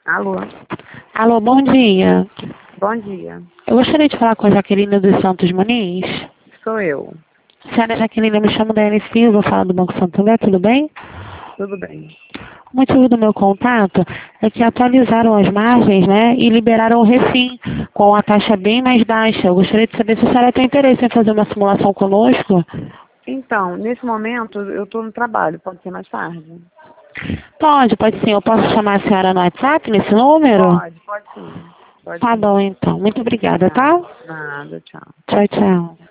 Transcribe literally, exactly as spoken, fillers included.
Alô, Alô, bom dia. bom dia. Eu gostaria de falar com a Jaqueline dos Santos Muniz. Sou eu. Senhora Jaqueline, eu me chamo Daiane Silva, falo do Banco Santander, tudo bem? Tudo bem. O motivo do meu contato é que atualizaram as margens, né, e liberaram o refim com a taxa bem mais baixa. Eu gostaria de saber se a senhora tem interesse em fazer uma simulação conosco. Então, nesse momento, eu estou no trabalho. Pode ser mais tarde? Pode, pode sim. Eu posso chamar a senhora no WhatsApp, nesse número? Pode, pode sim. Pode Tá sim. bom, então. Muito obrigada, Tá. tá? Nada, tchau. Tchau, tchau.